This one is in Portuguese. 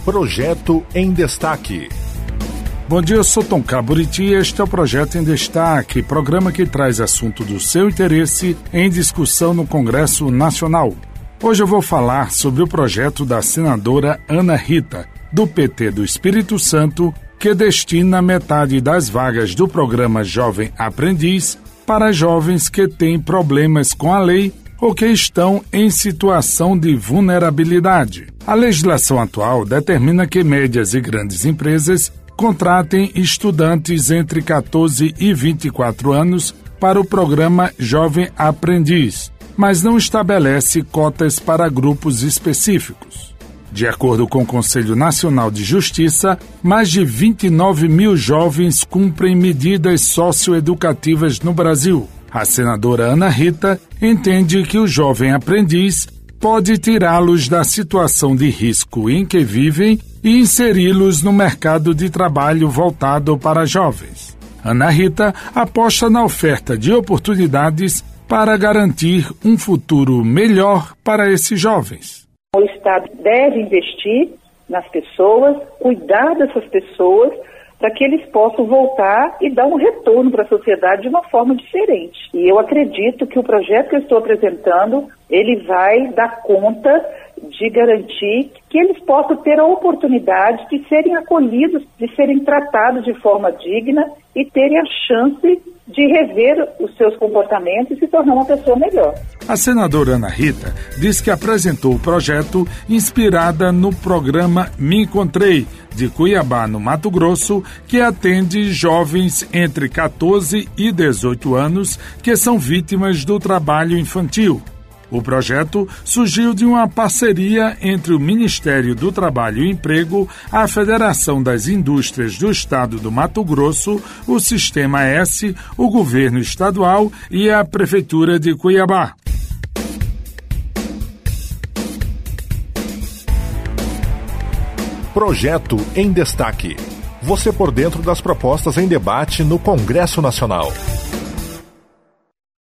Projeto em Destaque. Bom dia, eu sou Tom Caburiti e este é o Projeto em Destaque, programa que traz assunto do seu interesse em discussão no Congresso Nacional. Hoje eu vou falar sobre o projeto da senadora Ana Rita, do PT do Espírito Santo, que destina metade das vagas do programa Jovem Aprendiz para jovens que têm problemas com a lei ou que estão em situação de vulnerabilidade. A legislação atual determina que médias e grandes empresas contratem estudantes entre 14 e 24 anos para o programa Jovem Aprendiz, mas não estabelece cotas para grupos específicos. De acordo com o Conselho Nacional de Justiça, mais de 29 mil jovens cumprem medidas socioeducativas no Brasil. A senadora Ana Rita entende que o jovem aprendiz pode tirá-los da situação de risco em que vivem e inseri-los no mercado de trabalho voltado para jovens. Ana Rita aposta na oferta de oportunidades para garantir um futuro melhor para esses jovens. O Estado deve investir nas pessoas, cuidar dessas pessoas, para que eles possam voltar e dar um retorno para a sociedade de uma forma diferente. E eu acredito que o projeto que eu estou apresentando, ele vai dar conta de garantir que eles possam ter a oportunidade de serem acolhidos, de serem tratados de forma digna e terem a chance de rever os seus comportamentos e se tornar uma pessoa melhor. A senadora Ana Rita diz que apresentou o projeto inspirada no programa Me Encontrei, de Cuiabá, no Mato Grosso, que atende jovens entre 14 e 18 anos que são vítimas do trabalho infantil. O projeto surgiu de uma parceria entre o Ministério do Trabalho e Emprego, a Federação das Indústrias do Estado do Mato Grosso, o Sistema S, o Governo Estadual e a Prefeitura de Cuiabá. Projeto em Destaque. Você por dentro das propostas em debate no Congresso Nacional.